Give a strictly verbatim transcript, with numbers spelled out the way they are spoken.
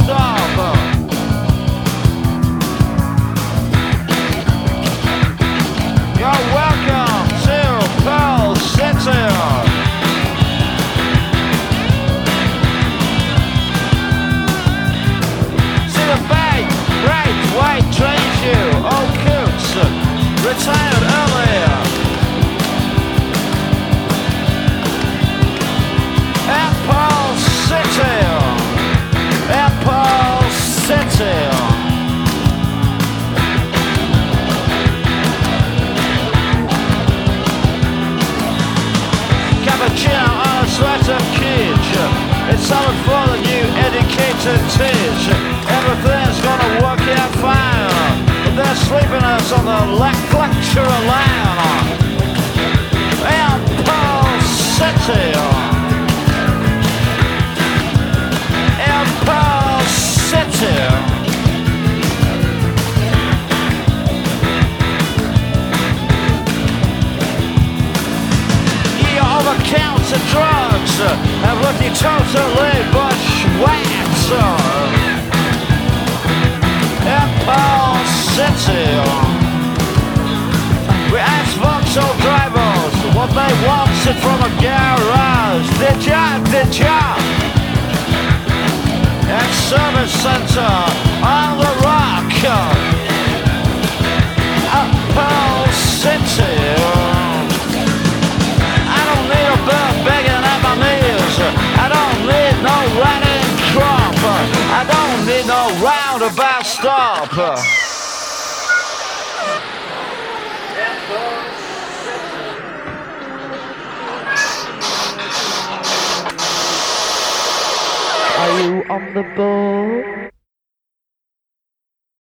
stop. You're welcome to Pearl City. Great white train shoe, old Coots, retired earlier. Apple City, Apple City. Cappuccino on a sweater cage. It's all for the new educated teach. Everything's gonna work out fine. But they're sleeping us on the lecture line. Apple City. Apple City. You over-counted drugs have left you totally bushwhacked. Apple City. We asked Vauxhall drivers what they wanted from a garage. Did ya? Did ya? At Service Center on the Rock. Apple City. I don't need a bird begging at my knees. I don't need no riding crop. I don't need no roundabout stop. Are you on the boat?